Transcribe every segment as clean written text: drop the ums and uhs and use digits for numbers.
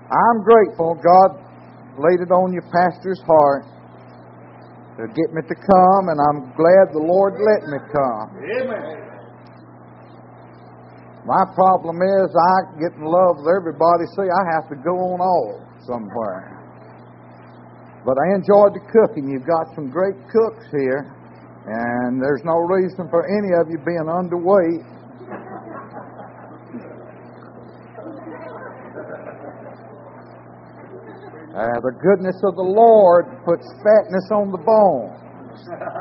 I'm grateful God laid it on your pastor's heart to get me to come, and I'm glad the Lord let me come. Amen. My problem is I get in love with everybody. See, I have to go on all somewhere. But I enjoyed the cooking. You've got some great cooks here, and there's no reason for any of you being underweight. The goodness of the Lord puts fatness on the bones.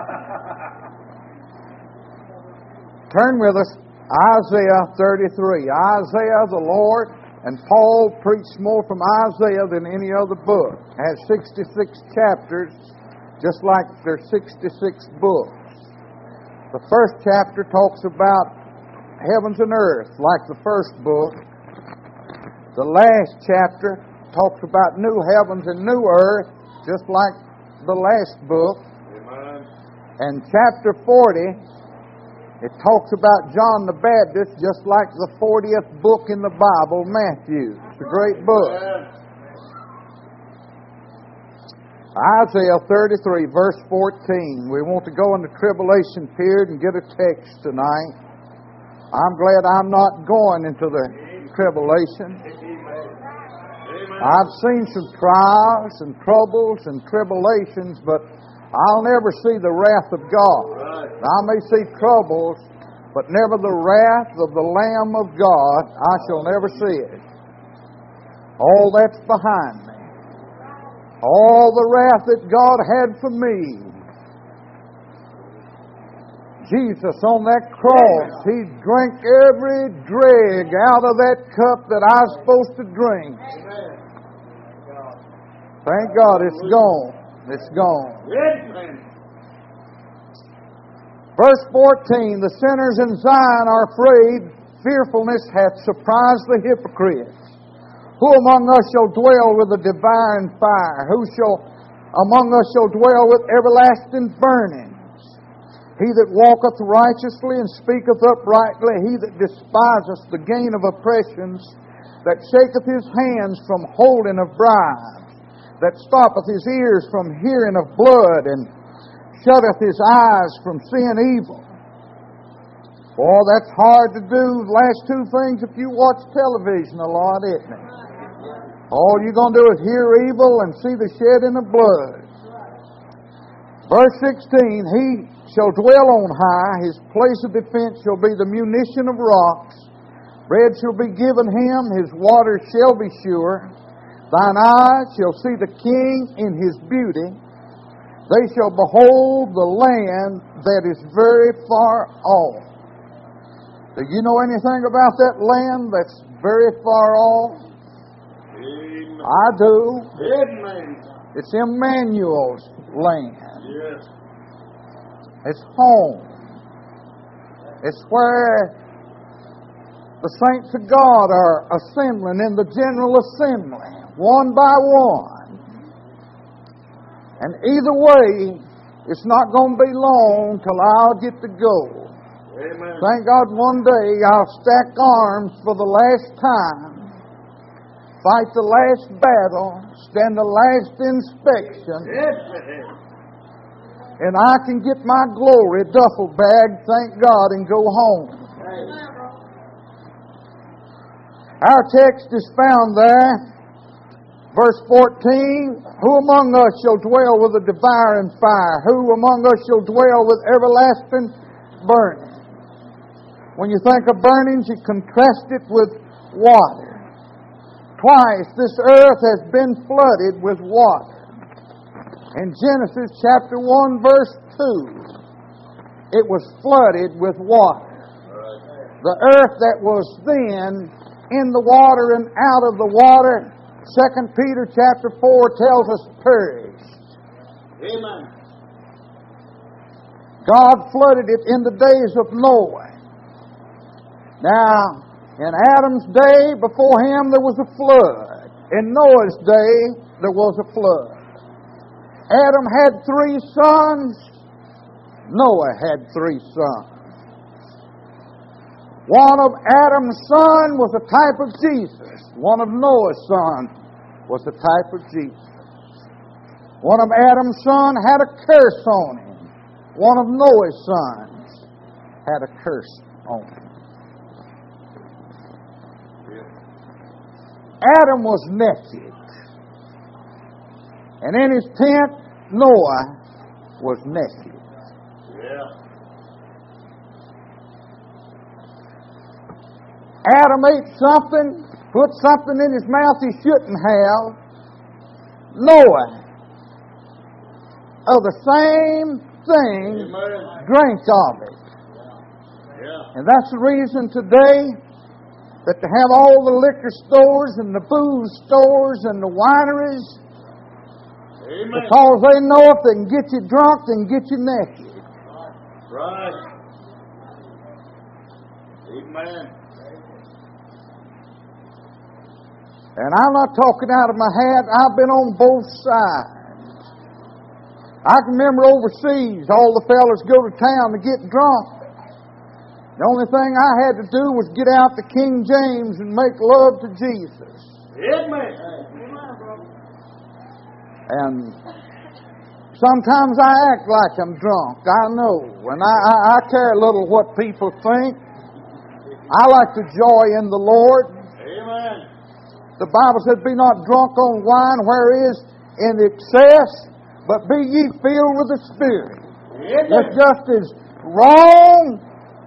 Turn with us, Isaiah 33. Isaiah, the Lord, and Paul preached more from Isaiah than any other book. It has 66 chapters, just like there's 66 books. The first chapter talks about heavens and earth, like the first book. The last chapter talks about new heavens and new earth, just like the last book. Amen. And chapter 40, it talks about John the Baptist, just like the 40th book in the Bible, Matthew. It's a great book. Isaiah 33, verse 14. We want to go in the tribulation period and get a text tonight. I'm glad I'm not going into the tribulation. I've seen some trials and troubles and tribulations, but I'll never see the wrath of God. I may see troubles, but never the wrath of the Lamb of God. I shall never see it. All that's behind me. All the wrath that God had for me. Jesus on that cross, He drank every dreg out of that cup that I was supposed to drink. Thank God it's gone. It's gone. Verse 14, the sinners in Zion are afraid. Fearfulness hath surprised the hypocrites. Who among us shall dwell with the divine fire? Who among us shall dwell with everlasting burnings? He that walketh righteously and speaketh uprightly, he that despiseth the gain of oppressions, that shaketh his hands from holding of bribes, that stoppeth his ears from hearing of blood, and shutteth his eyes from seeing evil. Boy, that's hard to do, the last two things, if you watch television a lot, isn't it? All you're going to do is hear evil and see the shedding of blood. Verse 16, he shall dwell on high, his place of defense shall be the munition of rocks. Bread shall be given him, his water shall be sure. Thine eyes shall see the King in His beauty. They shall behold the land that is very far off. Do you know anything about that land that's very far off? Amen. I do. Amen. It's Emmanuel's land. Yes. It's home. It's where the saints of God are assembling in the general assembly, one by one. And either way, it's not going to be long till I'll get to go. Amen. Thank God one day I'll stack arms for the last time, fight the last battle, stand the last inspection, and I can get my glory duffel bag, thank God, and go home. Our text is found there. Verse 14, who among us shall dwell with a devouring fire? Who among us shall dwell with everlasting burning? When you think of burnings, you contrast it with water. Twice this earth has been flooded with water. In Genesis chapter 1, verse 2, it was flooded with water. The earth that was then in the water and out of the water, 2 Peter chapter 4 tells us perished. Amen. God flooded it in the days of Noah. Now, in Adam's day, before him there was a flood. In Noah's day, there was a flood. Adam had 3 sons. Noah had 3 sons. One of Adam's sons was a type of Jesus. One of Noah's sons was a type of Jesus. One of Adam's sons had a curse on him. One of Noah's sons had a curse on him. Adam was naked. And in his tent, Noah was naked. Yeah. Adam ate something, put something in his mouth he shouldn't have. Noah, of the same thing, Amen. drank of it. Yeah. And that's the reason today that to have all the liquor stores and the booze stores and the wineries, Amen. because they know if they can get you drunk, they can get you naked. Right. Amen. And I'm not talking out of my hat. I've been on both sides. I can remember overseas, all the fellas go to town to get drunk. The only thing I had to do was get out the King James and make love to Jesus. Amen. And sometimes I act like I'm drunk. I know. And I care little what people think. I like to joy in the Lord. Amen. The Bible said, be not drunk on wine where is in excess, but be ye filled with the Spirit. Amen. It's just as wrong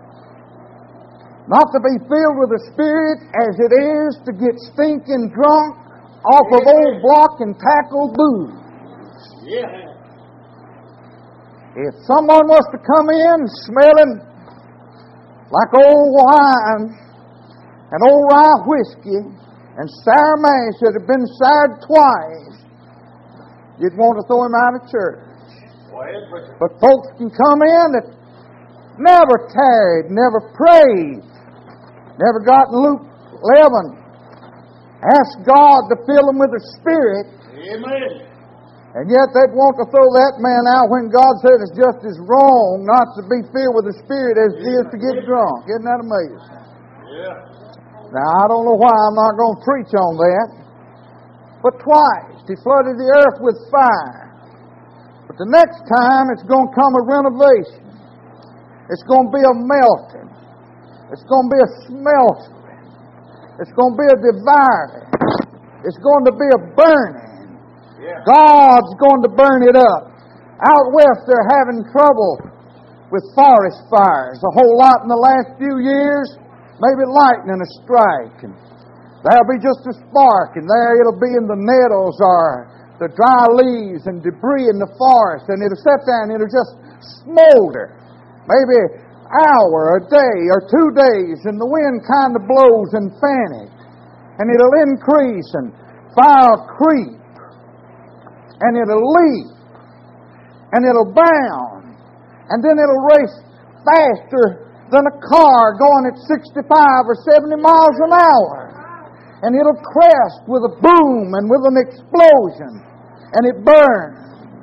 not to be filled with the Spirit as it is to get stinking drunk off of old block and tackle booze. Yeah. If someone was to come in smelling like old wine and old rye whiskey and sour mash that had been soured twice, you'd want to throw him out of church. But folks can come in that never tarried, never prayed, never got in Luke 11, asked God to fill them with the Spirit, Amen. and yet they'd want to throw that man out when God said it's just as wrong not to be filled with the Spirit as it is to get drunk. Isn't that amazing? Yeah. Now, I don't know why I'm not going to preach on that, but twice He flooded the earth with fire. But the next time it's going to come a renovation. It's going to be a melting. It's going to be a smeltering. It's going to be a devouring. It's going to be a burning. Yeah. God's going to burn it up. Out west they're having trouble with forest fires a whole lot in the last few years. Maybe lightning a strike. And there'll be just a spark, and there it'll be in the nettles or the dry leaves and debris in the forest, and it'll sit there and it'll just smolder. Maybe hour, a day, or 2 days, and the wind kind of blows and fan it. And it'll increase, and fire will creep, and it'll leap, and it'll bound, and then it'll race faster than a car going at 65 or 70 miles an hour. And it'll crest with a boom and with an explosion, and it burns.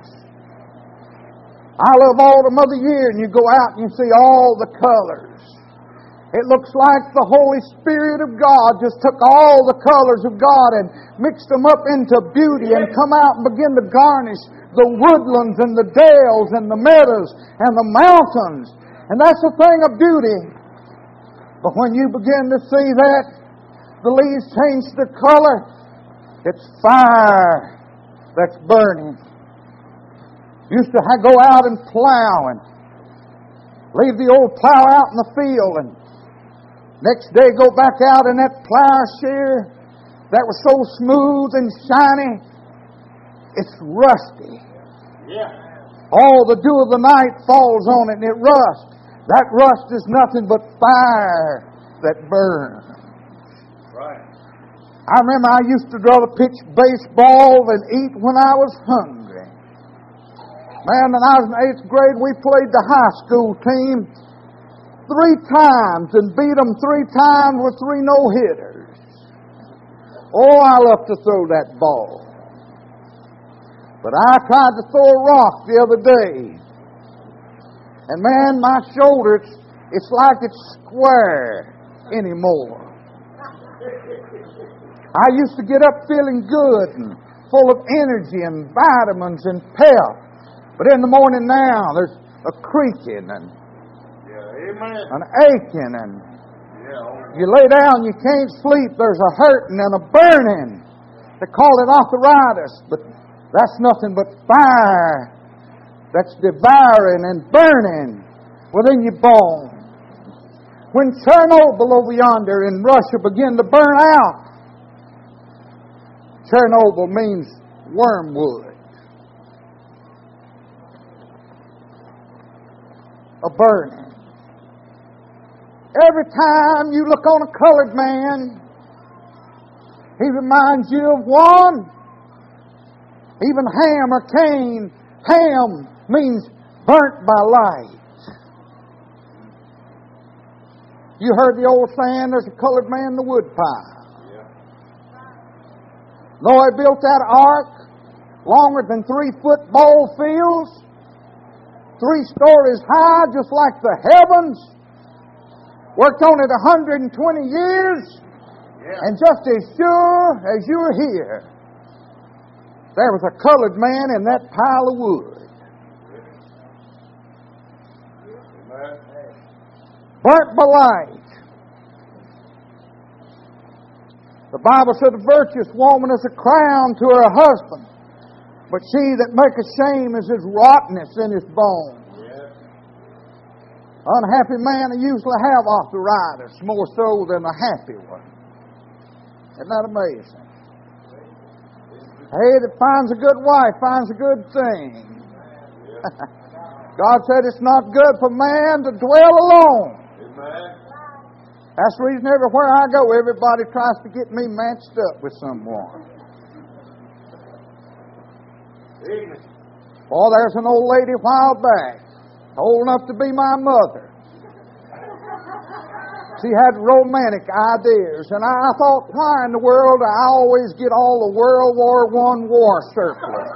I love autumn of the year, and you go out and you see all the colors. It looks like the Holy Spirit of God just took all the colors of God and mixed them up into beauty and come out and begin to garnish the woodlands and the dales and the meadows and the mountains. And that's the thing of beauty. But when you begin to see that, the leaves change their color, it's fire that's burning. Used to go out and plow and leave the old plow out in the field, and next day go back out in that plowshare that was so smooth and shiny, it's rusty. Yeah. All the dew of the night falls on it and it rusts. That rust is nothing but fire that burns. Right. I remember I used to rather pitch baseball than eat when I was hungry. Man, when I was in 8th grade, we played the high school team 3 times and beat them 3 times with 3 no-hitters. Oh, I love to throw that ball. But I tried to throw a rock the other day. And man, my shoulder, it's like it's square anymore. I used to get up feeling good and full of energy and vitamins and pep. But in the morning now, there's a creaking and an aching, and you lay down, you can't sleep. There's a hurting and a burning. They call it arthritis, but that's nothing but fire that's devouring and burning within your bones. When Chernobyl over yonder in Russia began to burn out, Chernobyl means wormwood. A burning. Every time you look on a colored man, he reminds you of one. Even Ham or Cain. Ham means burnt by light. You heard the old saying, there's a colored man in the woodpile. Yeah. Noah built that ark longer than 3 football fields, 3 stories high, just like the heavens. Worked on it 120 years. Yeah. And just as sure as you're here, there was a colored man in that pile of wood. Burnt by light. The Bible said a virtuous woman is a crown to her husband, but she that maketh shame is his rottenness in his bones. Unhappy man usually have arthritis, more so than a happy one. Isn't that amazing? Hey, that finds a good wife finds a good thing. God said it's not good for man to dwell alone. That's the reason everywhere I go, everybody tries to get me matched up with someone. Oh, there's an old lady a while back, old enough to be my mother. She had romantic ideas, and I thought, why in the world do I always get all the World War I war surplus?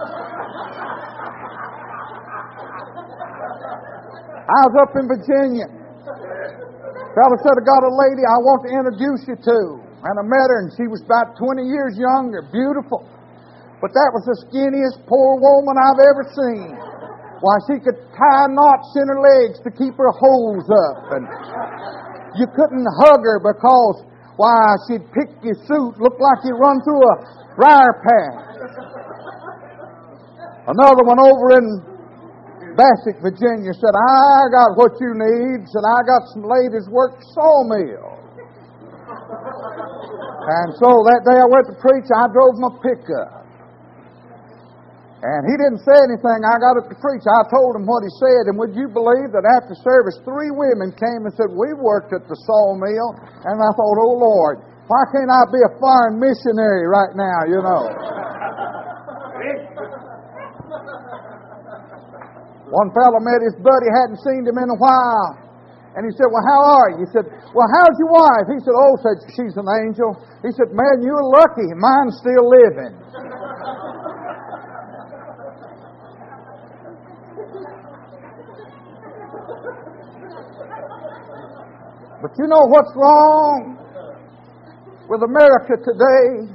I was up in Virginia. Fellow said, I got a lady I want to introduce you to. And I met her, and she was about 20 years younger, beautiful. But that was the skinniest poor woman I've ever seen. Why, she could tie knots in her legs to keep her hose up. And you couldn't hug her because, why, she'd pick your suit, looked like you run through a briar patch. Another one over in Bassett, Virginia, said, I got what you need. Said, I got some ladies work sawmill. And so that day I went to preach, I drove my pickup. And he didn't say anything. I got up to preach. I told him what he said. And would you believe that after service, 3 women came and said, we worked at the sawmill. And I thought, oh, Lord, why can't I be a foreign missionary right now, you know? One fellow met his buddy, hadn't seen him in a while. And he said, well, how are you? He said, well, how's your wife? He said, oh, said, she's an angel. He said, man, you're lucky. Mine's still living. But you know what's wrong with America today?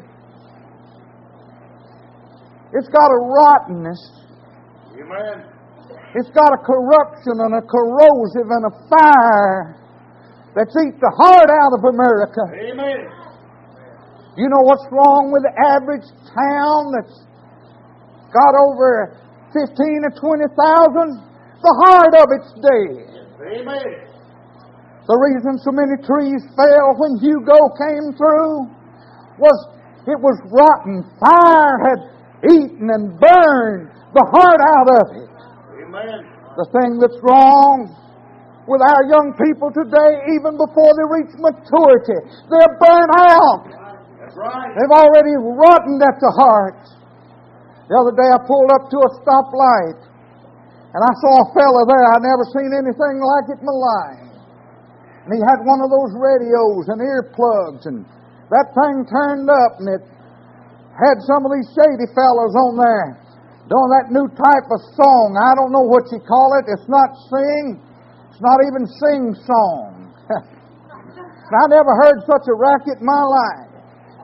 It's got a rottenness. Amen. It's got a corruption and a corrosive and a fire that's eat the heart out of America. Amen. You know what's wrong with the average town that's got over 15 or 20,000? The heart of it's dead. Amen. The reason so many trees fell when Hugo came through was it was rotten. Fire had eaten and burned the heart out of it. Amen. The thing that's wrong with our young people today, even before they reach maturity, they're burnt out. That's right. They've already rotted at the heart. The other day I pulled up to a stoplight, and I saw a fella there. I'd never seen anything like it in my life. And he had one of those radios and earplugs, and that thing turned up, and it had some of these shady fellows on there doing that new type of song. I don't know what you call it. It's not sing. It's not even sing song. I never heard such a racket in my life.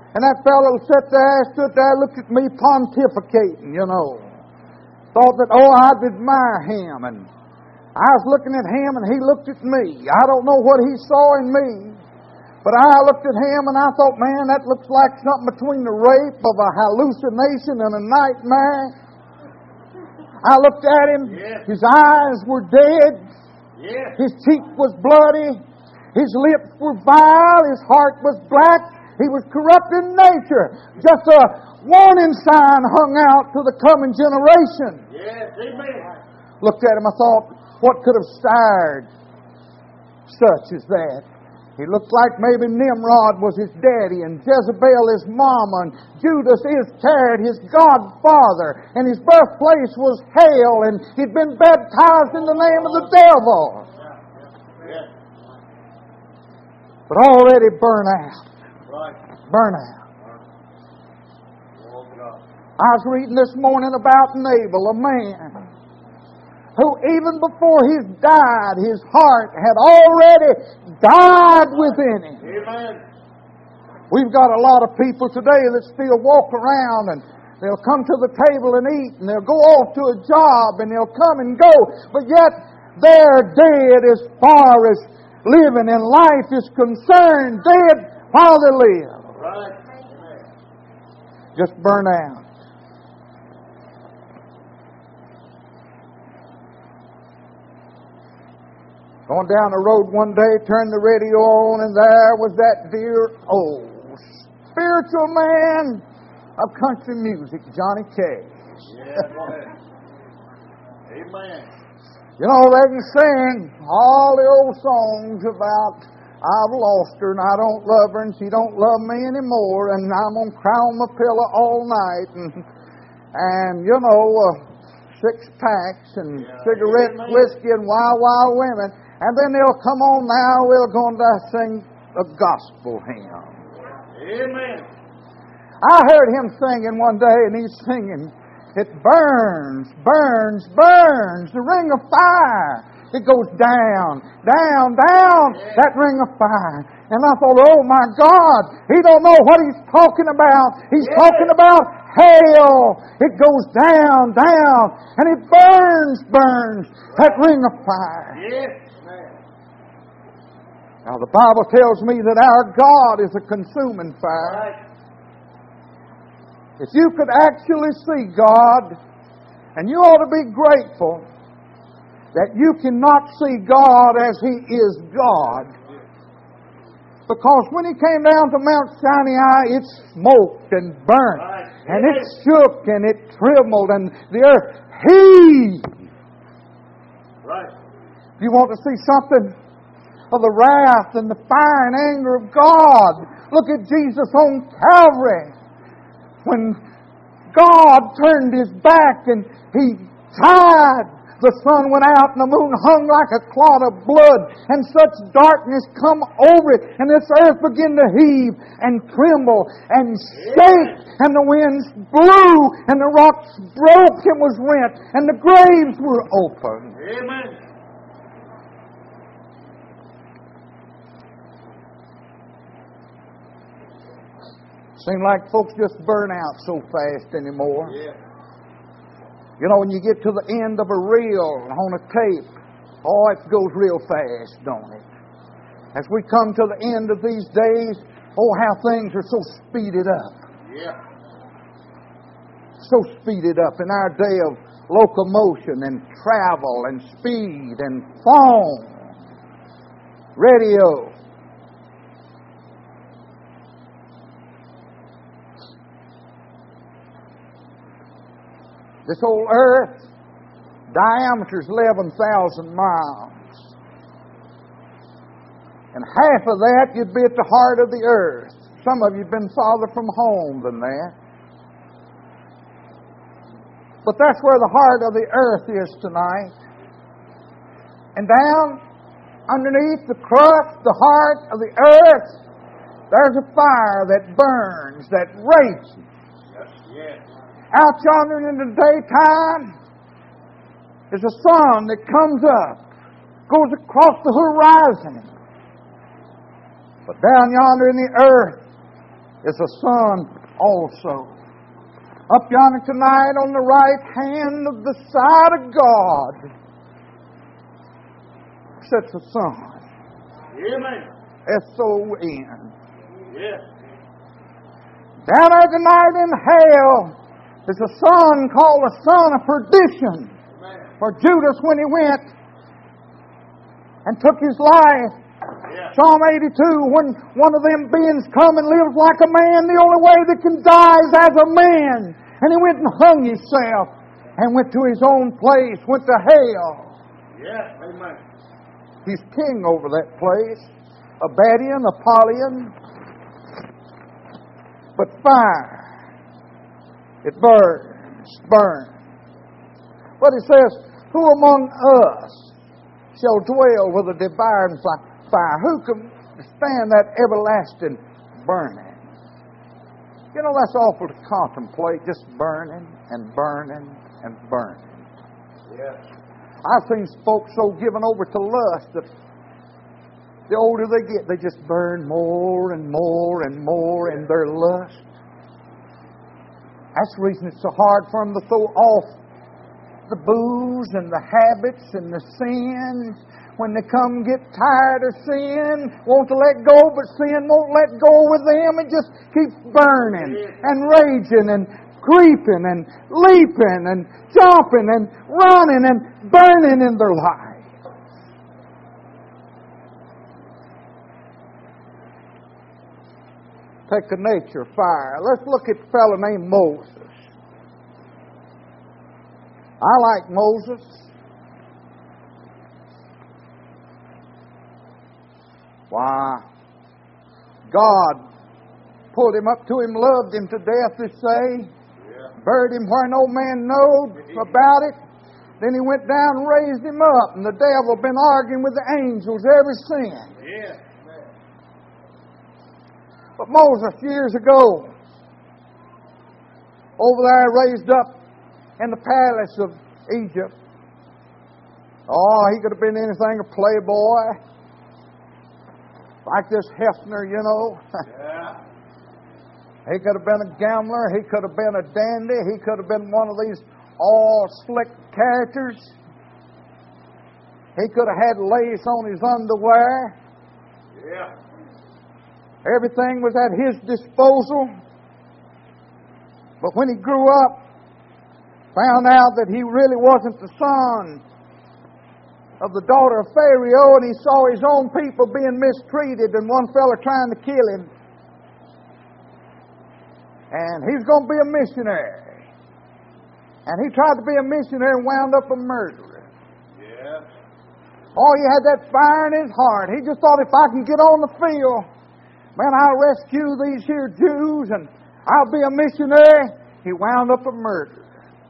And that fellow sat there, stood there, looked at me pontificating, you know. Thought that, oh, I'd admire him. And I was looking at him and he looked at me. I don't know what he saw in me. But I looked at him and I thought, man, that looks like something between the rape of a hallucination and a nightmare. I looked at him. Yes. His eyes were dead. Yes. His cheek was bloody. His lips were vile. His heart was black. He was corrupt in nature. Just a warning sign hung out to the coming generation. Yes, amen. Looked at him, I thought, what could have starred such as that? He looked like maybe Nimrod was his daddy, and Jezebel his mama, and Judas Iscariot his godfather, and his birthplace was hell, and he'd been baptized in the name of the devil. Yes. But already burnt out. Right. Burnt out. Oh, God. I was reading this morning about Nabal, a man who even before he died, his heart had already died within him. Amen. We've got a lot of people today that still walk around and they'll come to the table and eat and they'll go off to a job and they'll come and go, but yet they're dead as far as living and life is concerned, dead while they live. Right. Just burn out. Going down the road one day, turned the radio on, and there was that dear old spiritual man of country music, Johnny Cash. Yes, go ahead. Amen. You know, they can sing all the old songs about I've lost her and I don't love her and she don't love me anymore and I'm going to cry on my pillow all night and you know, 6 packs and cigarettes, whiskey and wild, wild women. And then they'll come on now, we're going to sing a gospel hymn. Amen. I heard him singing one day, and he's singing, it burns, burns, burns, the ring of fire. It goes down, down, down, that ring of fire. And I thought, oh my God, he don't know what he's talking about. He's talking about hell. It goes down, down, and it burns, burns, that ring of fire. Yes. Now, the Bible tells me that our God is a consuming fire. Right. If you could actually see God, and you ought to be grateful that you cannot see God as He is God. Because when He came down to Mount Sinai, it smoked and burnt, and it shook and it trembled, and the earth heaved. Right. If you want to see something of the wrath and the fire and anger of God, look at Jesus on Calvary. When God turned His back and He died, the sun went out and the moon hung like a clot of blood, and such darkness come over it, and this earth began to heave and tremble and shake, and the winds blew, and the rocks broke and was rent, and the graves were opened. Amen. Seems like folks just burn out so fast anymore. Yeah. You know, when you get to the end of a reel on a tape, oh, it goes real fast, don't it? As we come to the end of these days, oh, how things are so speeded up. Yeah. So speeded up in our day of locomotion and travel and speed and phone, radio. This whole earth, diameter is 11,000 miles. And half of that you'd be at the heart of the earth. Some of you have been farther from home than that. But that's where the heart of the earth is tonight. And down underneath the crust, the heart of the earth, there's a fire that burns, that rages. Yes. Yes. Out yonder in the daytime is a sun that comes up, goes across the horizon. But down yonder in the earth, is a sun also. Up yonder tonight on the right hand of the side of God sits a sun. Amen. S-O-N. Yes. Down there tonight in hell is a son called the son of perdition. Amen. For Judas, when he went and took his life, Yes. Psalm 82, when one of them beings come and lives like a man, the only way that can die is as a man. And he went and hung himself and went to his own place, went to hell. Yes. Amen. He's king over that place. Abaddon, Apollyon. But fire, it burns. But it says, who among us shall dwell with a devouring fire? Who can stand that everlasting burning? You know, that's awful to contemplate, just burning and burning and burning. Yes. I've seen folks so given over to lust that the older they get, they just burn more and more and more in their lust. That's the reason it's so hard for them to throw off the booze and the habits and the sins. When they come get tired of sin, want to let go, but sin won't let go with them. It just keeps burning and raging and creeping and leaping and jumping and running and burning in their life. Take the nature fire. Let's look at a fellow named Moses. I like Moses. Why? God pulled him up to him, loved him to death, they say. Yeah. Buried him where no man knowed about it. Then he went down and raised him up. And the devil been arguing with the angels ever since. Yeah. But Moses, years ago, over there raised up in the palace of Egypt. Oh, he could have been anything, a playboy. Like this Hefner, you know. Yeah. He could have been a gambler. He could have been a dandy. He could have been one of these all-slick characters. He could have had lace on his underwear. Yeah. Everything was at his disposal. But when he grew up, found out that he really wasn't the son of the daughter of Pharaoh, and he saw his own people being mistreated and one fella trying to kill him. And he's going to be a missionary. And he tried to be a missionary and wound up a murderer. Yeah. Oh, he had that fire in his heart. He just thought, if I can get on the field, man, I'll rescue these here Jews and I'll be a missionary. He wound up a murderer.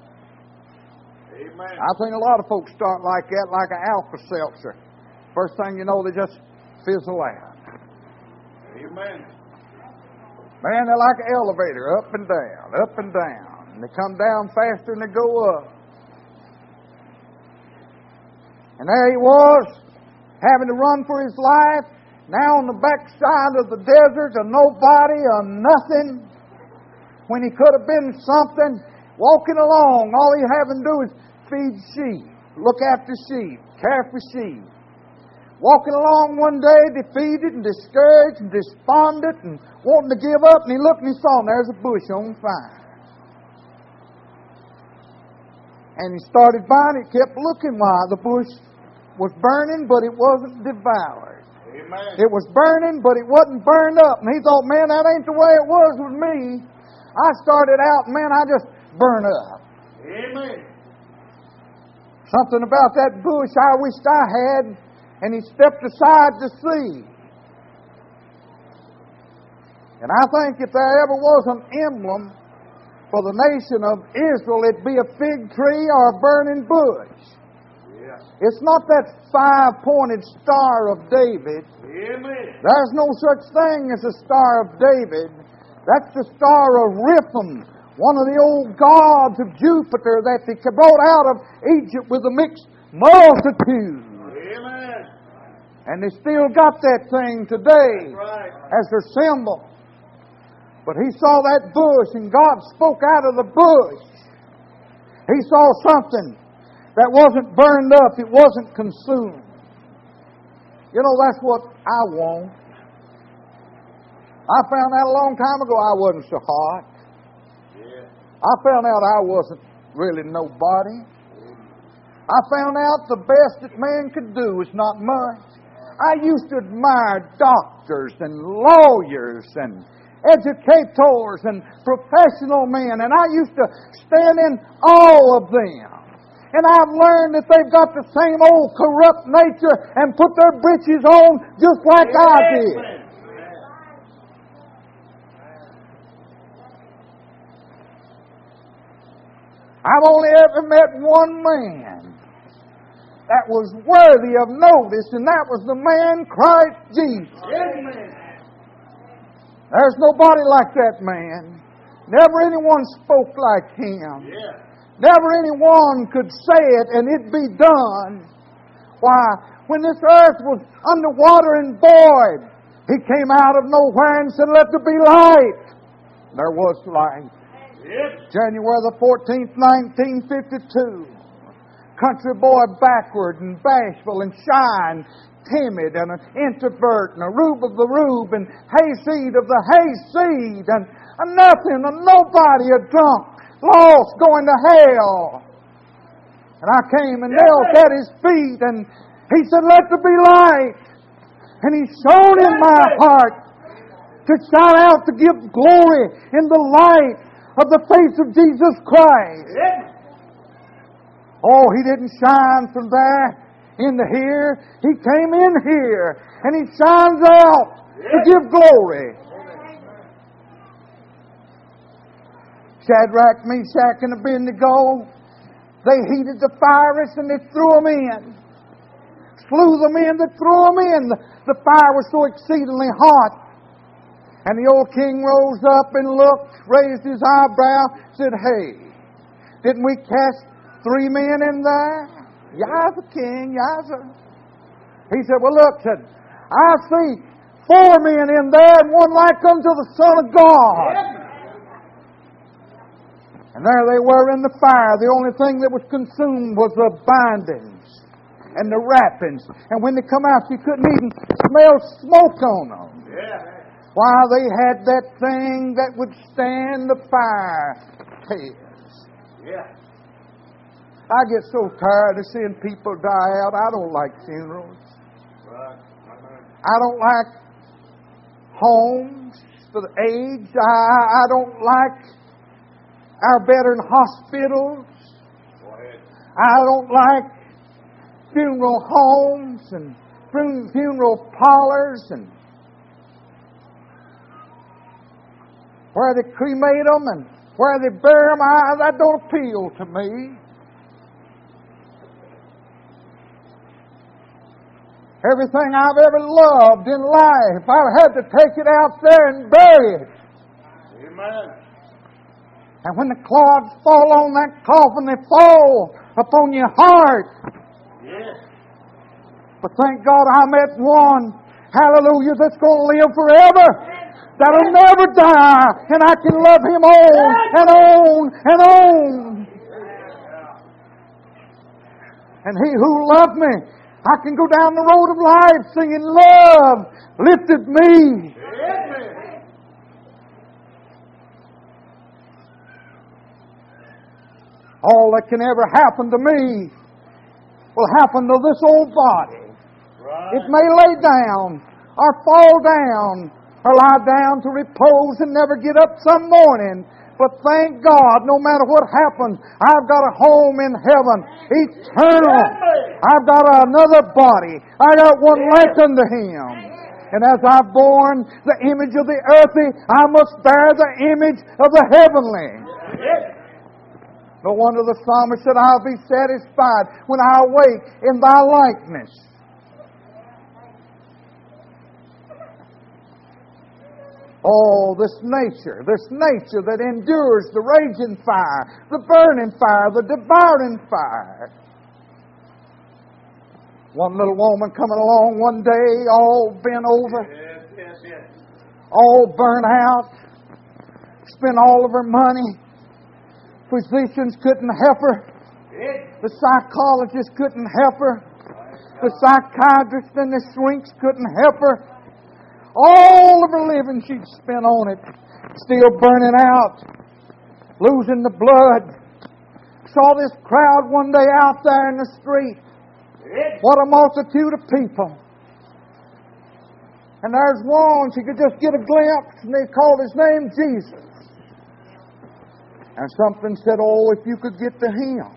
Amen. I think a lot of folks start like that, like an Alka-Seltzer. First thing you know, they just fizzle out. Amen. Man, they're like an elevator, up and down, up and down. And they come down faster than they go up. And there he was, having to run for his life, now on the backside of the desert, a nobody, a nothing, when he could have been something, walking along. All he having to do is feed sheep, look after sheep, care for sheep. Walking along one day, defeated and discouraged and despondent and wanting to give up, and he looked and he saw, and there's a bush on fire. And he started by it, kept looking why the bush was burning, but it wasn't devoured. Amen. It was burning, but it wasn't burned up. And he thought, man, that ain't the way it was with me. I started out, man, I just burn up. Amen. Something about that bush I wished I had. And he stepped aside to see. And I think if there ever was an emblem for the nation of Israel, it'd be a fig tree or a burning bush. Yeah. It's not that five-pointed star of David. Amen. There's no such thing as a star of David. That's the star of Ripon, one of the old gods of Jupiter that they brought out of Egypt with a mixed multitude. Amen. And they still got that thing today Right. as their symbol. But he saw that bush, and God spoke out of the bush. He saw something that wasn't burned up. It wasn't consumed. You know, that's what I want. I found out a long time ago I wasn't so hot. I found out I wasn't really nobody. I found out the best that man could do is not much. I used to admire doctors and lawyers and educators and professional men, and I used to stand in awe of them. And I've learned that they've got the same old corrupt nature and put their britches on just like I did. I've only ever met one man that was worthy of notice, and that was the man Christ Jesus. There's nobody like that man. Never anyone spoke like him. Never anyone could say it and it be done. Why, when this earth was underwater and void, he came out of nowhere and said, "Let there be light." There was light. January the 14th, 1952. Country boy, backward and bashful and shy and timid and an introvert and a rube of the rube and hayseed of the hayseed and a nothing, a nobody, a drunk, lost, going to hell. And I came and knelt at his feet, and he said, "Let there be light." And he shone in my heart to shout out, to give glory in the light of the face of Jesus Christ. Oh, he didn't shine from there into here. He came in here, and he shines out to give glory. Shadrach, Meshach, and Abednego, they heated the furnace and they threw them in. Slew the men that threw them in. The fire was so exceedingly hot. And the old king rose up and looked, raised his eyebrow, said, "Hey, didn't we cast 3 men in there?" "Yasser, king, yasser." He said, "Well, look," said, "I see 4 men in there and one like unto the Son of God." And there they were in the fire. The only thing that was consumed was the bindings and the wrappings. And when they come out, you couldn't even smell smoke on them. Why, they had that thing that would stand the fire test. I get so tired of seeing people die out. I don't like funerals. I don't like homes for the aged. I don't like our veteran hospitals. I don't like funeral homes and funeral parlors and where they cremate them and where they bury them. That don't appeal to me. Everything I've ever loved in life, I've had to take it out there and bury it. Amen. And when the clods fall on that coffin, they fall upon your heart. But thank God I met one, hallelujah, that's going to live forever. That'll never die. And I can love Him on and on and on. And He who loved me, I can go down the road of life singing, "Love lifted me." All that can ever happen to me will happen to this old body. It may lay down or fall down or lie down to repose and never get up some morning. But thank God, no matter what happens, I've got a home in heaven, eternal. I've got another body. I got one like unto Him. And as I've borne the image of the earthly, I must bear the image of the heavenly. No wonder the psalmist said, "I'll be satisfied when I awake in Thy likeness." Oh, this nature that endures the raging fire, the burning fire, the devouring fire. One little woman coming along one day, all bent over, all burnt out, spent all of her money. Physicians couldn't help her. The psychologists couldn't help her. The psychiatrists and the shrinks couldn't help her. All of her living she'd spent on it. Still burning out. Losing the blood. Saw this crowd one day out there in the street. What a multitude of people. And there's one, she could just get a glimpse, and they called his name Jesus. And something said, oh, if you could get to him,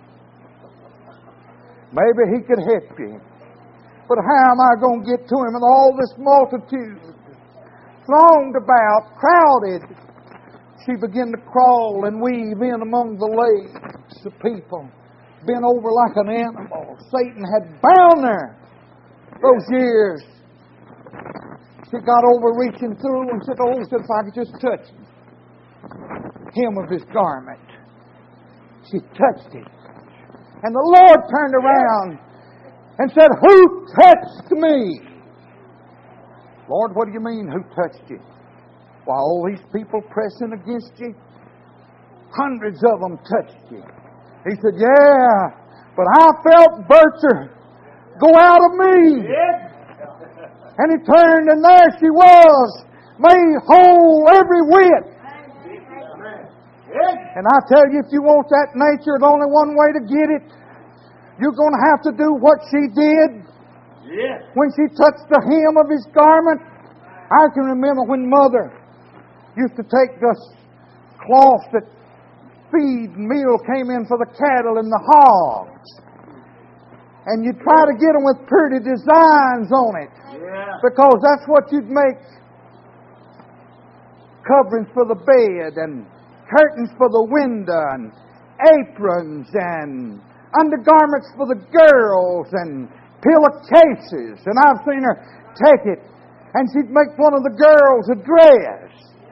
maybe he could help you. But how am I going to get to him? And all this multitude thronged about, crowded. She began to crawl and weave in among the legs of people, bent over like an animal. Satan had bound her those years. She got over reaching through and said, oh, if I could just touch hem of his garment. She touched it. And the Lord turned around and said, who touched me? Lord, what do you mean, who touched you? Why, all these people pressing against you, hundreds of them touched you. He said, yeah, but I felt virtue go out of me. And he turned, and there she was, made whole every whit. And I tell you, if you want that nature, there's only one way to get it. You're going to have to do what she did when she touched the hem of his garment. I can remember when Mother used to take the cloth that feed meal came in for the cattle and the hogs. And you'd try to get them with pretty designs on it. Because that's what you'd make coverings for the bed and curtains for the window and aprons and undergarments for the girls and pillowcases. And I've seen her take it and she'd make one of the girls a dress.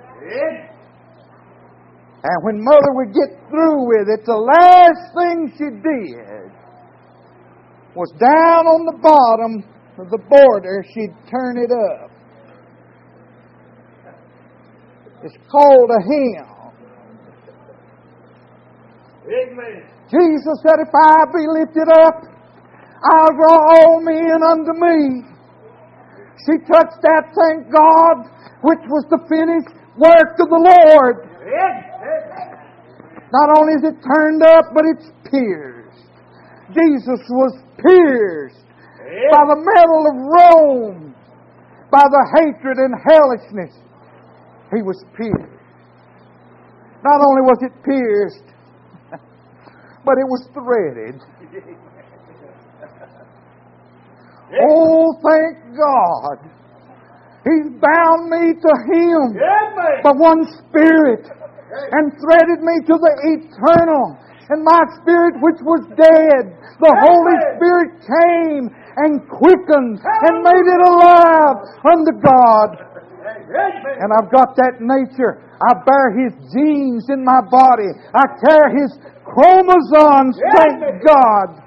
And when Mother would get through with it, the last thing she did was down on the bottom of the border, she'd turn it up. It's called a hem. Amen. Jesus said, if I be lifted up, I'll draw all men unto me. She touched that, thank God, which was the finished work of the Lord. Not only is it turned up, but it's pierced. Jesus was pierced by the metal of Rome, by the hatred and hellishness. He was pierced. Not only was it pierced, but it was threaded. Oh, thank God. He's bound me to Him by one Spirit and threaded me to the eternal. And my spirit which was dead, the Holy Spirit came and quickened and made it alive unto God. And I've got that nature. I bear His genes in my body. I carry His chromosomes, thank God.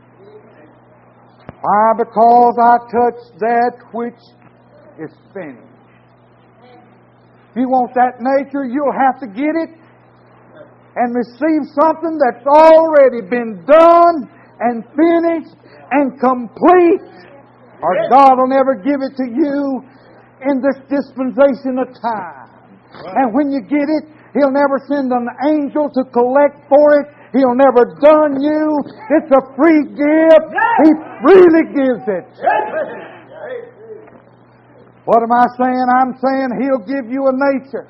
Why? Because I touched that which is finished. If you want that nature, you'll have to get it and receive something that's already been done and finished and complete, or God will never give it to you in this dispensation of time. And when you get it, He'll never send an angel to collect for it. He'll never dun you. It's a free gift. He freely gives it. What am I saying? I'm saying He'll give you a nature.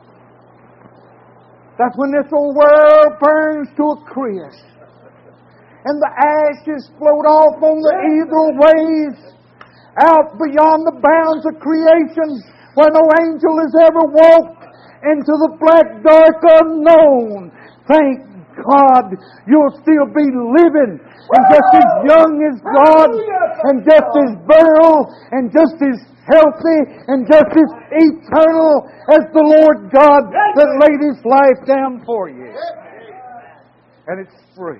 That's when this old world burns to a crisp and the ashes float off on the ethereal waves out beyond the bounds of creation where no angel has ever walked into the black dark unknown. Thank God you'll still be living and just as young as God and just as virile and just as healthy and just as eternal as the Lord God that laid His life down for you. And it's free.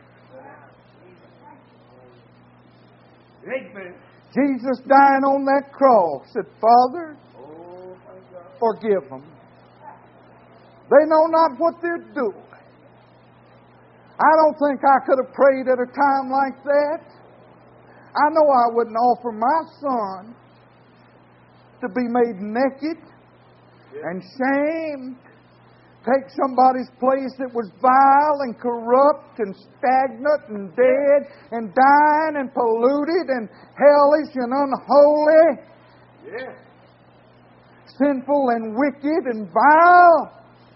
Jesus dying on that cross said, Father, forgive them. They know not what they're doing. I don't think I could have prayed at a time like that. I know I wouldn't offer my son to be made naked and shamed, take somebody's place that was vile and corrupt and stagnant and dead and dying and polluted and hellish and unholy, sinful and wicked and vile.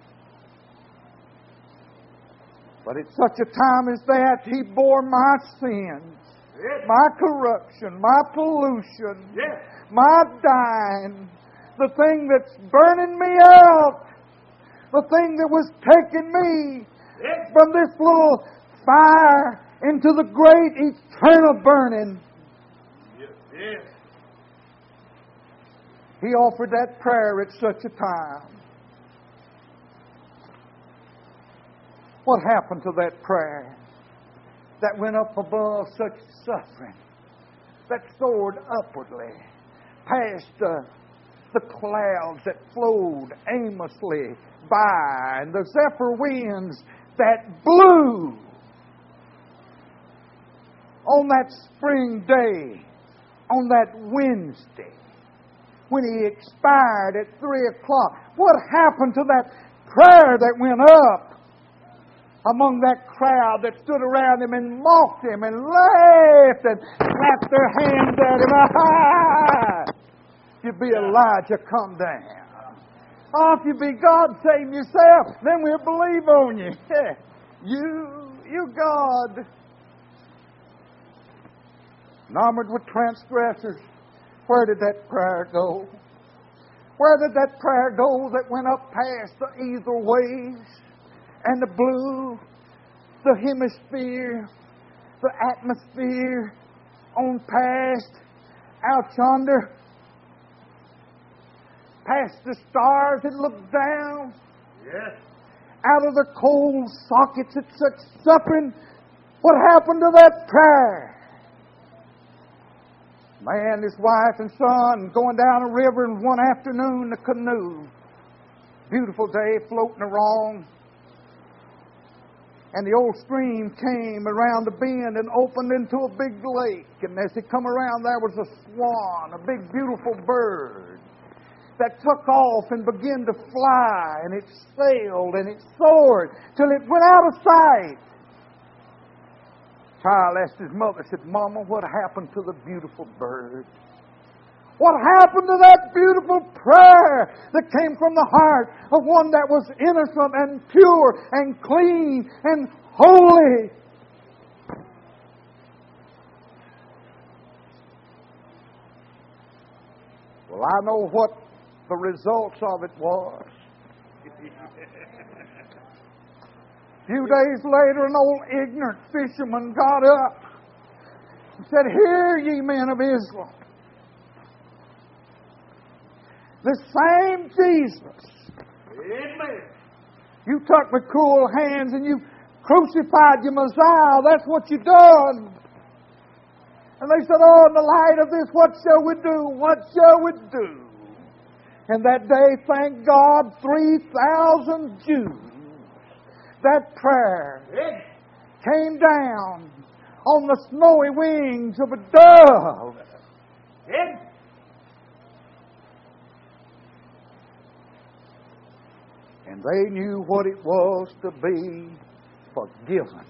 But at such a time as that, He bore my sins, my corruption, my pollution, my dying, the thing that's burning me out, the thing that was taking me from this little fire into the great eternal burning. He offered that prayer at such a time. What happened to that prayer that went up above such suffering, that soared upwardly past the clouds that flowed aimlessly by, and the zephyr winds that blew on that spring day, on that Wednesday, when He expired at 3 o'clock? What happened to that prayer that went up among that crowd that stood around Him and mocked Him and laughed and clapped their hands at Him? Ah! If you be Elijah, come down. Oh, if you be God, save yourself, then we'll believe on you. You God. Enamored with transgressors, where did that prayer go? Where did that prayer go that went up past the ether waves and the blue, the hemisphere, the atmosphere, on past, out yonder, past the stars that look down, out of the cold sockets at such suffering? What happened to that prayer? Man, his wife and son going down a river, and one afternoon the canoe, beautiful day, floating along, and the old stream came around the bend and opened into a big lake. And as it come around, there was a swan, a big beautiful bird, that took off and began to fly, and it sailed and it soared till it went out of sight. Child asked his mother, said, "Mama, what happened to the beautiful bird? What happened to that beautiful prayer that came from the heart of one that was innocent and pure and clean and holy?" Well, I know what the results of it was. A few days later, an old ignorant fisherman got up and said, "Hear ye, men of Israel, the same Jesus, you took with cruel hands and you crucified your Messiah. That's what you done." And they said, "Oh, in the light of this, what shall we do? What shall we do?" And that day, thank God, 3,000 Jews, that prayer came down on the snowy wings of a dove. And they knew what it was to be forgiven.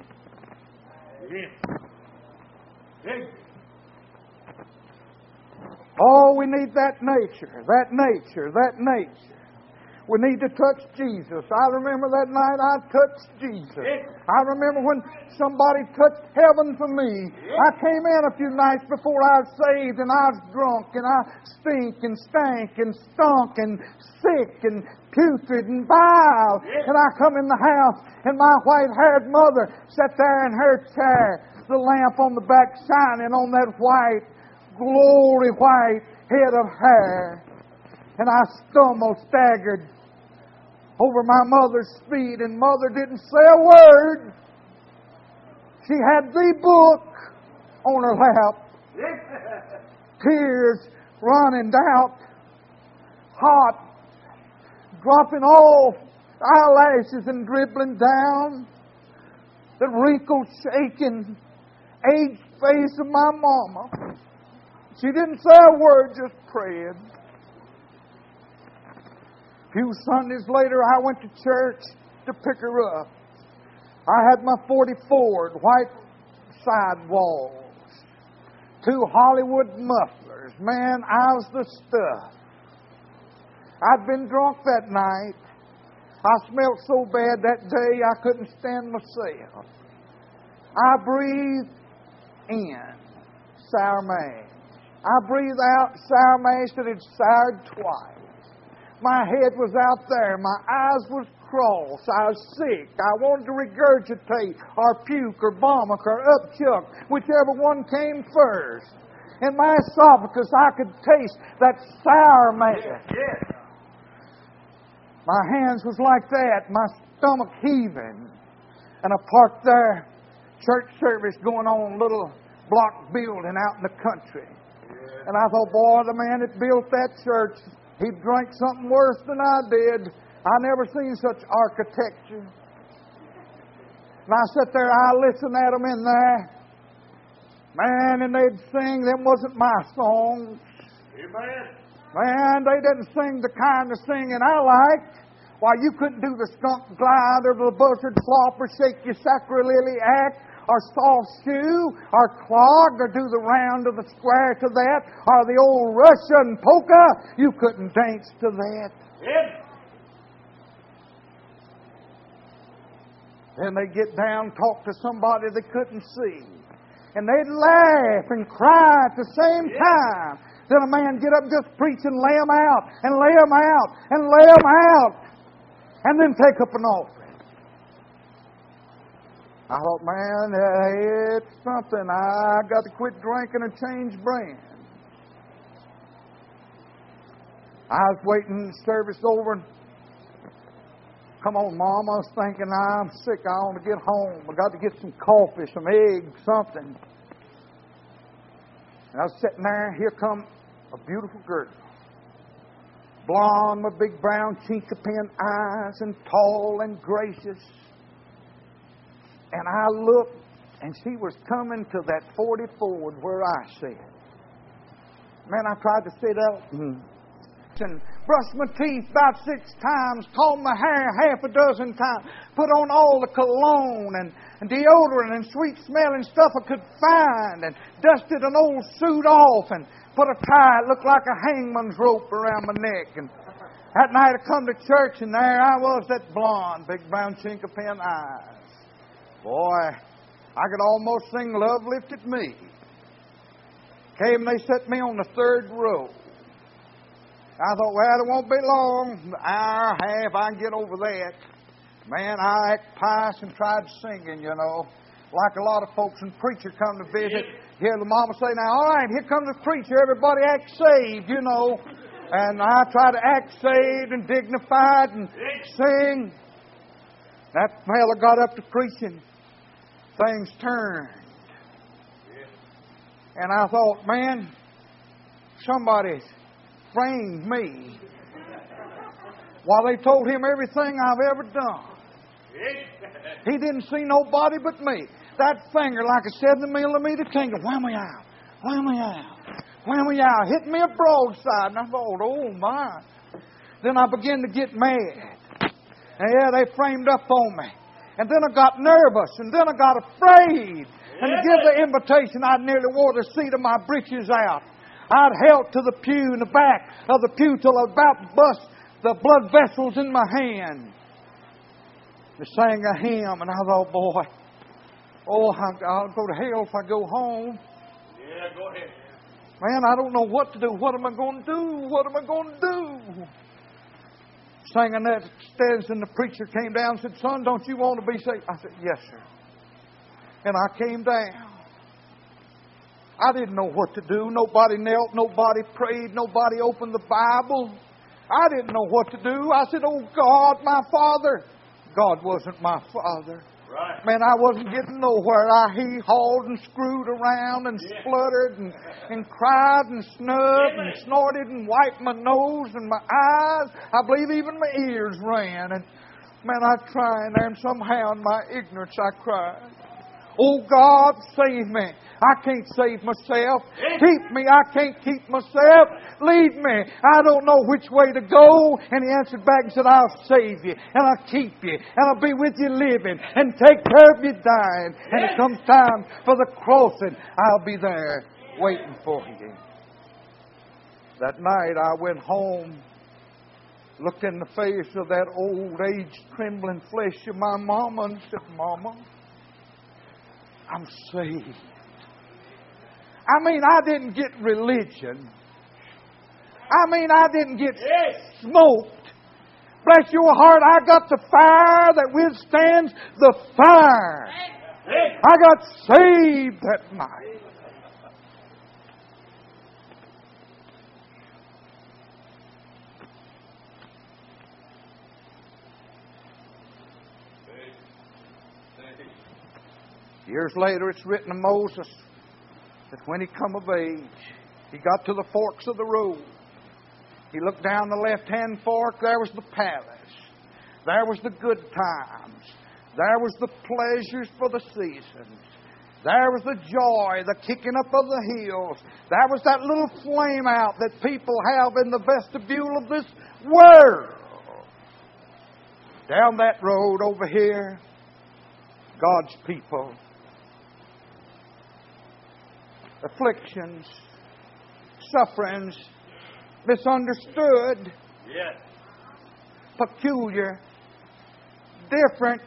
Oh, we need that nature, that nature, that nature. We need to touch Jesus. I remember that night I touched Jesus. I remember when somebody touched heaven for me. I came in a few nights before I was saved, and I was drunk, and I stink and stank and stunk and sick and putrid and vile. And I come in the house, and my white-haired mother sat there in her chair, the lamp on the back shining on that white, glory white head of hair. And I stumbled, staggered over my mother's feet, and Mother didn't say a word. She had the book on her lap. Tears running down, hot, dropping off eyelashes and dribbling down, the wrinkled, shaking, aged face of my mama. She didn't say a word, just prayed. A few Sundays later, I went to church to pick her up. I had my 40 Ford, white sidewalls, 2 Hollywood mufflers. Man, I was the stuff. I'd been drunk that night. I smelled so bad that day I couldn't stand myself. I breathed in sour mash. I breathed out sour mash that had soured twice. My head was out there. My eyes was crossed. I was sick. I wanted to regurgitate or puke or vomit or upchuck, whichever one came first. In my esophagus, I could taste that sour mash. Yes. My hands was like that, my stomach heaving. And I parked there, church service going on, a little block building out in the country. And I thought, boy, the man that built that church, he drank something worse than I did. I never seen such architecture. And I sat there, I listened at them in there. Man, and they'd sing, them wasn't my songs. Amen. Man, they didn't sing the kind of singing I liked. Why, you couldn't do the skunk glide or the buzzard flop or shake your sacrilege act or soft shoe or clog or do the round of the square to that or the old Russian polka. You couldn't dance to that. Yes. Then they'd get down, talk to somebody they couldn't see. And they'd laugh and cry at the same time. Then a man get up and just preach and lay them out and lay them out and lay them out. And then take up an offering. I thought, man, it's something. I got to quit drinking and change brands. I was waiting, service over, and come on, Mom, I was thinking, I'm sick. I want to get home. I got to get some coffee, some eggs, something. And I was sitting there, here come a beautiful girl. Blonde with big brown chinquapin eyes and tall and gracious. And I looked, and she was coming to that 40 Ford where I sat. Man, I tried to sit up and brush my teeth about 6 times, comb my hair half a dozen times, put on all the cologne and deodorant and sweet-smelling stuff I could find, and dusted an old suit off and put a tie, it looked like a hangman's rope around my neck. And that night I come to church, and there I was, that blonde, big brown chinquapin eyes. Boy, I could almost sing Love Lifted Me. Came and they set me on the 3rd row. I thought, well, it won't be long, an hour, half, I can get over that. Man, I act pious and tried singing, you know. Like a lot of folks when preacher come to visit, hear the mama say, now, all right, here comes the preacher, everybody act saved, you know. And I try to act saved and dignified and sing. That fella got up to preaching. Things turned. And I thought, man, somebody's framed me. While they told him everything I've ever done. He didn't see nobody but me. That finger, like a 7mm finger, whammy out, whammy out, whammy out, hit me a broadside. And I thought, oh my. Then I began to get mad. And yeah, they framed up on me. And then I got nervous. And then I got afraid. And to give the invitation, I nearly wore the seat of my breeches out. I'd held to the pew in the back of the pew till I was about to bust the blood vessels in my hand. They sang a hymn, and I thought, boy, I'll go to hell if I go home. Yeah, go ahead. Man, I don't know what to do. What am I going to do? What am I going to do? Singing that stands, and the preacher came down and said, son, don't you want to be saved? I said, yes, sir. And I came down. I didn't know what to do. Nobody knelt. Nobody prayed. Nobody opened the Bible. I didn't know what to do. I said, oh, God, my Father. God wasn't my Father. Right. Man, I wasn't getting nowhere. I hee-hawed and screwed around and spluttered and cried and snubbed and snorted and wiped my nose and my eyes. I believe even my ears ran. And Man, I try in there, and somehow in my ignorance I cried. Oh God, save me. I can't save myself. Keep me. I can't keep myself. Lead me. I don't know which way to go. And He answered back and said, I'll save you. And I'll keep you. And I'll be with you living. And take care of you dying. And it comes time for the crossing. I'll be there waiting for you. That night I went home. Looked in the face of that old age trembling flesh of my mama and said, Mama, I'm saved. I mean, I didn't get religion. I mean, I didn't get smoked. Bless your heart, I got the fire that withstands the fire. I got saved that night. Years later, it's written of Moses that when he come of age, he got to the forks of the road. He looked down the left-hand fork, there was the palace. There was the good times. There was the pleasures for the seasons. There was the joy, the kicking up of the hills. There was that little flame out that people have in the vestibule of this world. Down that road over here, God's people. Afflictions, sufferings, misunderstood, peculiar, different.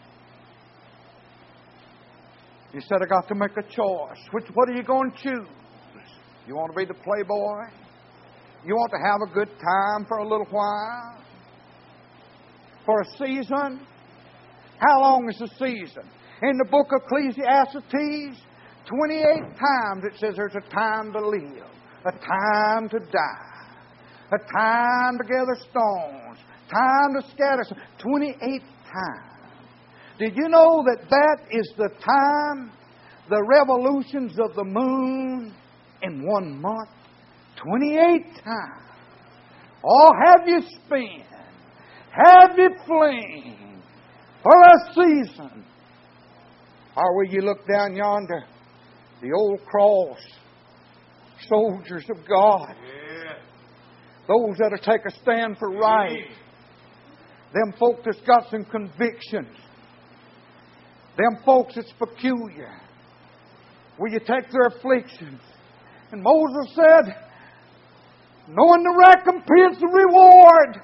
You said, I got to make a choice. What are you going to choose? You want to be the playboy? You want to have a good time for a little while? For a season? How long is the season? In the book of Ecclesiastes, 28 times it says there's a time to live, a time to die, a time to gather stones, time to scatter. 28 times. Did you know that that is the time, the revolutions of the moon in 1 month? 28 times. Oh, have you spent? Have you flame for a season? Or will you look down yonder? The old cross, soldiers of God. Those that'll take a stand for right. Them folks that's got some convictions. Them folks that's peculiar. Will you take their afflictions? And Moses said, knowing the recompense and reward.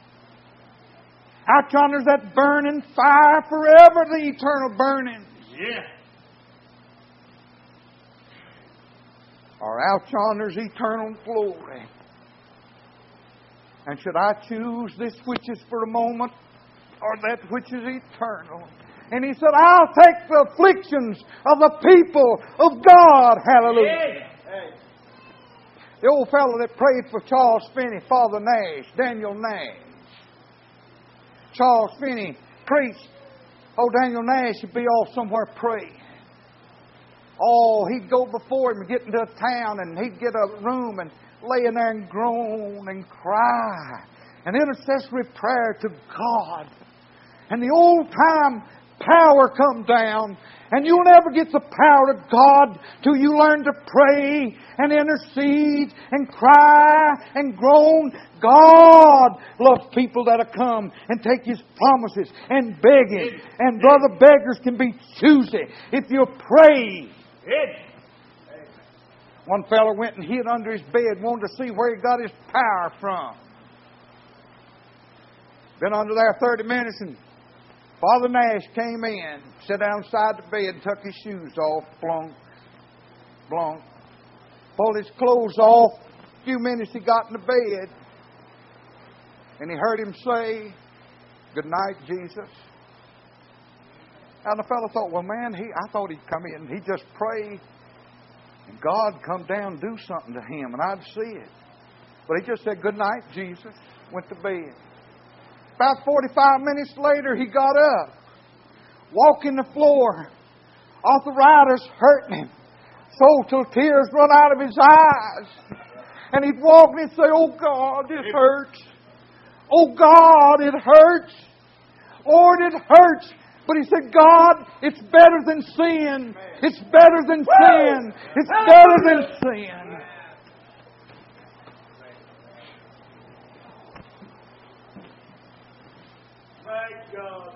Out yonder's that burning fire forever, the eternal burning. Or out yonder's eternal glory. And should I choose this which is for a moment or that which is eternal? And he said, I'll take the afflictions of the people of God. Hallelujah. The old fellow that prayed for Charles Finney, Father Nash, Daniel Nash. Charles Finney preached. Oh, Daniel Nash would be off somewhere praying. Oh, he'd go before him and get into a town and he'd get a room and lay in there and groan and cry. An intercessory prayer to God. And the old time power come down. And you'll never get the power of God till you learn to pray and intercede and cry and groan. God loves people that'll come and take His promises and beg Him. And brother, beggars can be choosy if you pray. One fellow went and hid under his bed, wanted to see where he got his power from. Been under there 30 minutes and Father Nash came in, sat down beside the bed, took his shoes off, blunk, blunk. Pulled his clothes off. A few minutes he got in the bed. And he heard him say, "Good night, Jesus." And the fellow thought, well, man, I thought he'd come in and he'd just pray and God come down and do something to him and I'd see it. But he just said, "Good night, Jesus." Went to bed. About 45 minutes later, he got up, walking the floor. Arthritis hurting him, so till tears run out of his eyes. And he'd walk and he'd say, "Oh God, it hurts. Oh God, it hurts. Lord, it hurts. But he said, God, it's better than sin. It's better than sin. It's better than sin. Thank God.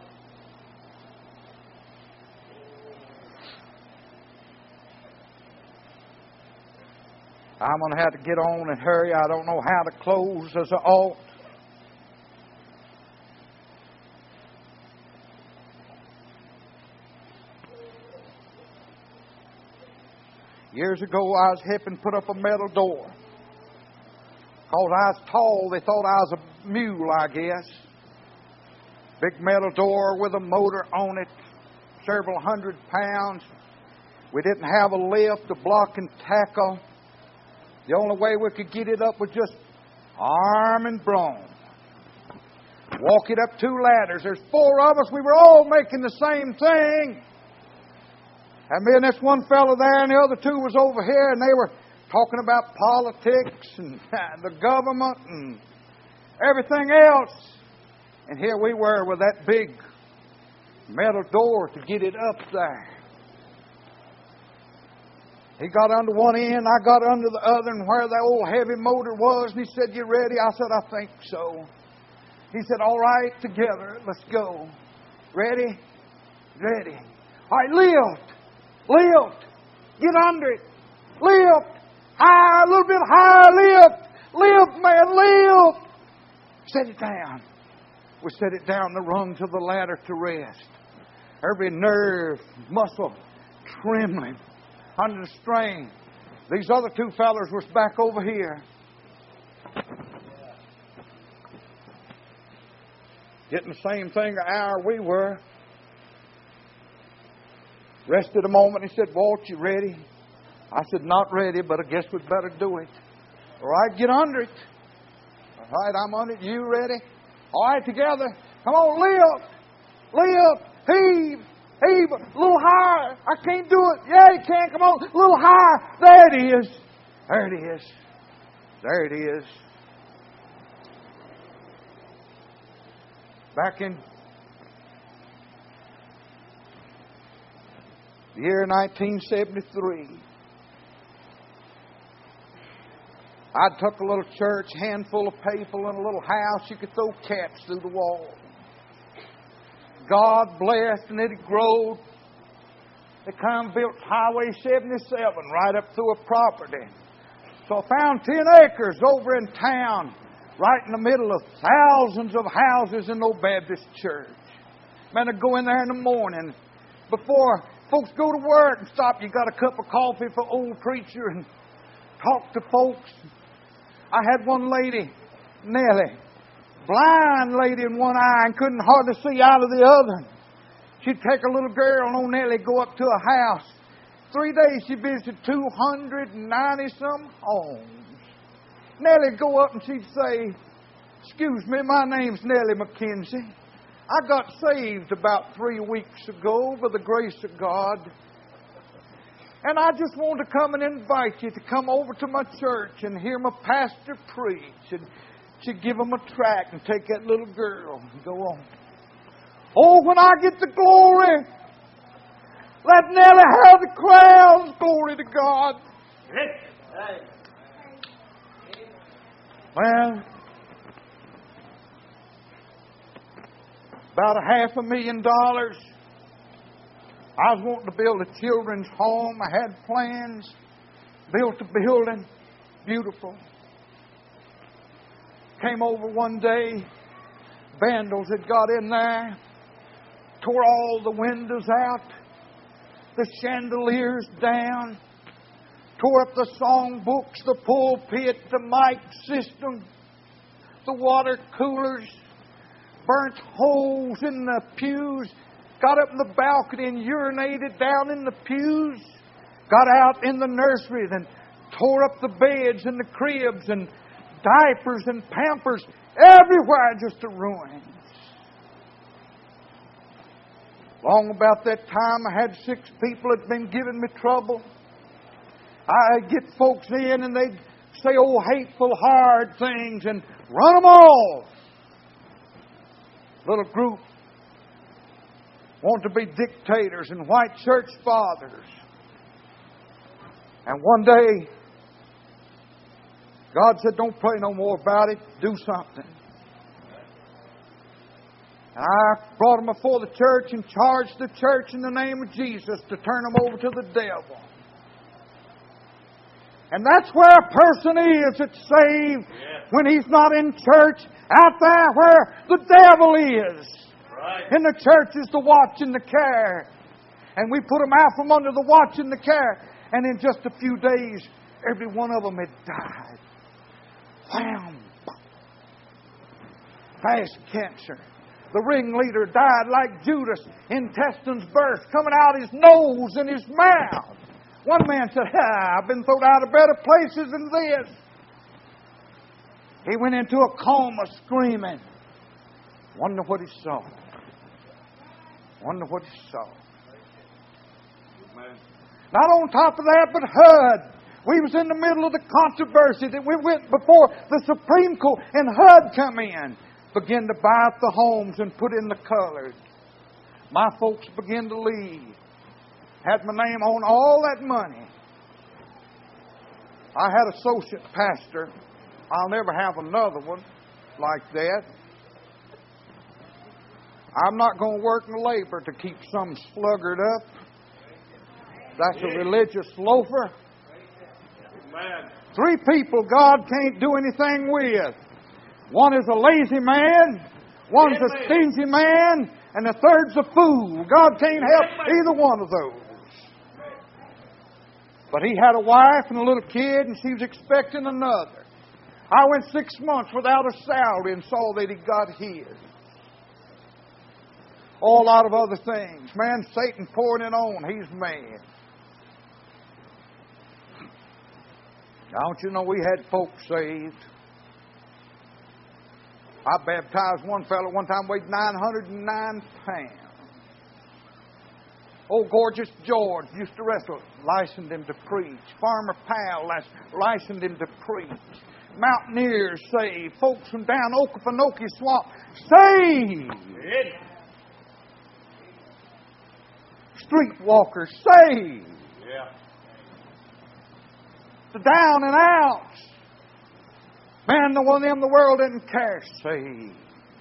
I'm going to have to get on and hurry. I don't know how to close as I ought. Years ago, I was helping put up a metal door. Because I was tall, they thought I was a mule, I guess. Big metal door with a motor on it, several hundred pounds. We didn't have a lift, a block and tackle. The only way we could get it up was just arm and brawn. Walk it up 2 ladders. There's 4 of us. We were all making the same thing. And me and this one fellow there and the other 2 was over here, and they were talking about politics and the government and everything else. And here we were with that big metal door to get it up there. He got under one end, I got under the other, and where the old heavy motor was, and he said, "You ready?" I said, "I think so." He said, "All right, together, let's go." Ready? Ready. All right, lift. Lift. Get under it. Lift. High, a little bit higher. Lift. Lift, man, lift. Set it down. We set it down the rungs of the ladder to rest. Every nerve, muscle, trembling under the strain. These other 2 fellas was back over here. Getting the same thing an hour we were. Rested a moment. He said, "Walt, you ready?" I said, "Not ready, but I guess we'd better do it." "All right, get under it." "All right, I'm under it. You ready?" "All right, together. Come on, lift. Lift. Heave. Heave. A little higher. I can't do it." "Yeah, you can. Come on. A little higher." There it is. There it is. There it is. Back in the year 1973, I took a little church, handful of people in a little house. You could throw cats through the wall. God blessed, and it growed. They kind of built Highway 77 right up through a property. So I found 10 acres over in town, right in the middle of thousands of houses and no Baptist church. Man, I go in there in the morning before folks go to work and stop. You got a cup of coffee for old preacher and talk to folks. I had one lady, Nellie, blind lady in one eye and couldn't hardly see out of the other. She'd take a little girl and old Nellie go up to a house. 3 days she visited 290-some homes. Nellie'd go up and she'd say, "Excuse me, my name's Nellie McKenzie. I got saved about 3 weeks ago by the grace of God. And I just want to come and invite you to come over to my church and hear my pastor preach." And she'd give them a tract and take that little girl and go on. "Oh, when I get the glory, let Nellie have the crowns, glory to God." Well, about $500,000. I was wanting to build a children's home. I had plans. Built a building. Beautiful. Came over one day. Vandals had got in there. Tore all the windows out. The chandeliers down. Tore up the songbooks, the pulpit, the mic system, the water coolers. Burnt holes in the pews. Got up in the balcony and urinated down in the pews. Got out in the nursery and tore up the beds and the cribs and diapers and Pampers. Everywhere, just a ruin. Long about that time, I had 6 people that had been giving me trouble. I'd get folks in and they'd say old hateful, hard things and run them off. Little group want to be dictators and white church fathers. And one day, God said, don't pray no more about it. Do something. And I brought them before the church and charged the church in the name of Jesus to turn them over to the devil. And that's where a person is that's saved when he's not in church, out there where the devil is. Right. In the church is the watch and the care. And we put them out from under the watch and the care. And in just a few days, every one of them had died. Wham! Fast cancer. The ringleader died like Judas, intestines burst, coming out his nose and his mouth. One man said, I've been thrown out of better places than this. He went into a coma screaming. Wonder what he saw. Wonder what he saw. Amen. Not on top of that, but HUD. We was in the middle of the controversy that we went before the Supreme Court, and HUD come in, began to buy up the homes and put in the colors. My folks began to leave. Had my name on all that money. I had associate pastor. I'll never have another one like that. I'm not going to work in labor to keep some sluggard up. That's a religious loafer. Amen. 3 people God can't do anything with. One is a lazy man, one's a stingy man, and the third's a fool. God can't help either one of those. But he had a wife and a little kid, and she was expecting another. I went 6 months without a salary and saw that he got his. All out of other things. Man, Satan pouring it on. He's mad. Don't you know we had folks saved? I baptized one fellow one time, weighed 909 pounds. Old Gorgeous George used to wrestle, licensed him to preach. Farmer Powell licensed him to preach. Mountaineers saved. Folks from down Okefenokee Swamp saved. Streetwalkers saved. Yeah. The down and outs. Man, the one of them the world didn't care. Saved.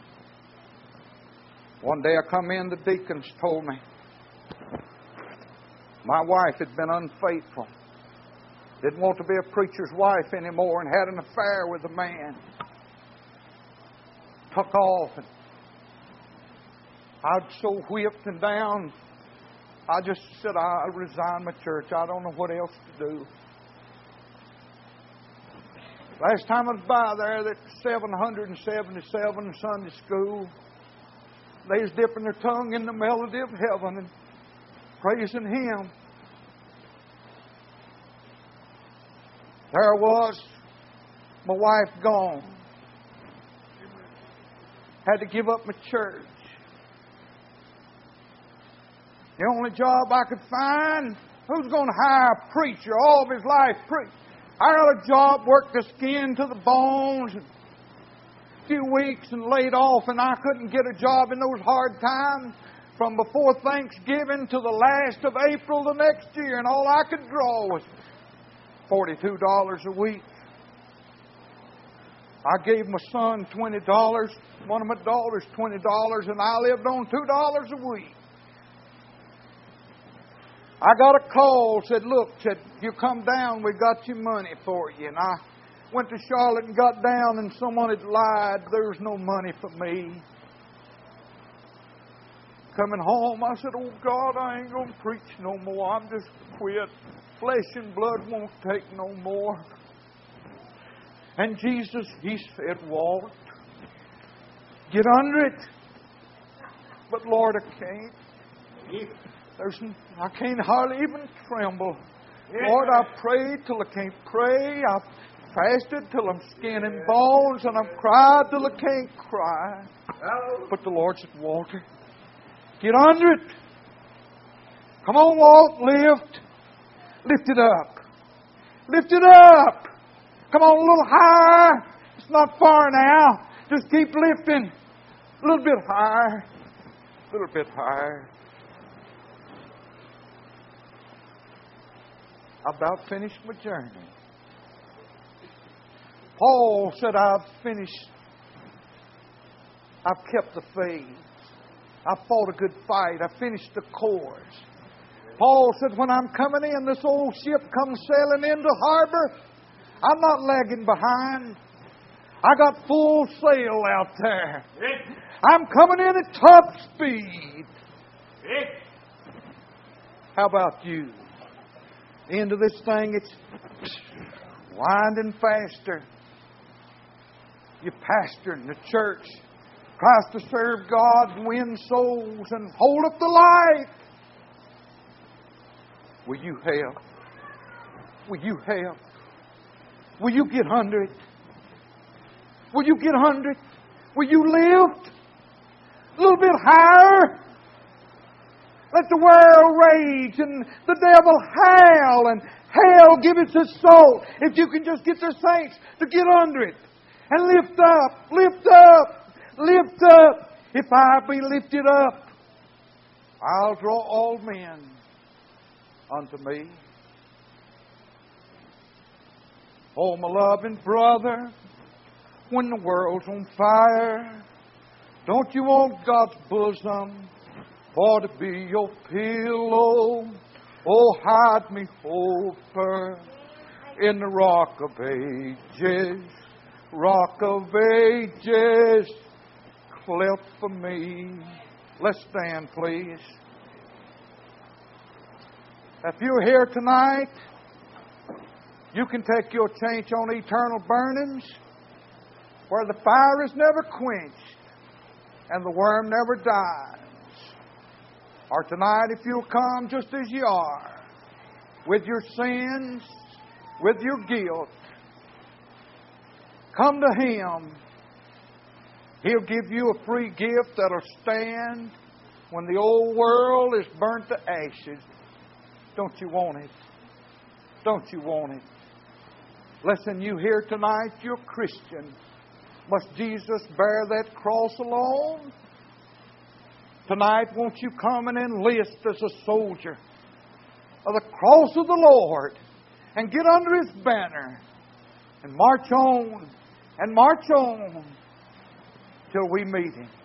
One day I come in, the deacons told me my wife had been unfaithful. Didn't want to be a preacher's wife anymore and had an affair with a man. Took off. And I'd so whipped and down. I just said, I'll resign my church. I don't know what else to do. Last time I was by there, that 777 Sunday school, they was dipping their tongue in the melody of heaven and praising Him. There was my wife gone. Had to give up my church. The only job I could find, who's going to hire a preacher all of his life? I got a job, worked the skin to the bones, a few weeks and laid off, and I couldn't get a job in those hard times from before Thanksgiving to the last of April the next year, and all I could draw was $42 a week. I gave my son $20, one of my daughters $20, and I lived on $2 a week. I got a call, said, you come down, we got your money for you. And I went to Charlotte and got down, and someone had lied. There's no money for me. Coming home, I said, oh, God, I ain't going to preach no more. I'm just quit. Flesh and blood won't take no more. And Jesus, He said, Walt, get under it. But, Lord, I can't. I can't hardly even tremble. Lord, I prayed till I can't pray. I've fasted till I'm skin and bones, and I've cried till I can't cry. But the Lord said, Walter, get under it. Come on, Walt, lift. Lift it up. Lift it up. Come on, a little higher. It's not far now. Just keep lifting. A little bit higher. A little bit higher. I about finished my journey. Paul said, I've finished. I've kept the faith. I fought a good fight. I finished the course. Paul said, when I'm coming in, this old ship comes sailing into harbor, I'm not lagging behind. I got full sail out there. I'm coming in at top speed. How about you? The end of this thing, it's winding faster. You're pastoring the church, tries to serve God and win souls and hold up the light. Will you help? Will you help? Will you get under it? Will you get under it? Will you lift a little bit higher? Let the world rage and the devil howl and hell give its assault. If you can just get the saints to get under it and lift up, lift up, lift up. If I be lifted up, I'll draw all men unto me. Oh, my loving brother, when the world's on fire, don't you want God's bosom for to be your pillow? Oh, hide me over in the rock of ages, rock of ages, cleft for me. Let's stand, please. If you're here tonight, you can take your change on eternal burnings, where the fire is never quenched and the worm never dies. Or tonight, if you'll come just as you are, with your sins, with your guilt, come to Him. He'll give you a free gift that'll stand when the old world is burnt to ashes. Don't you want it? Don't you want it? Listen, you here tonight, you're Christian. Must Jesus bear that cross alone? Tonight, won't you come and enlist as a soldier of the cross of the Lord and get under His banner and march on till we meet Him.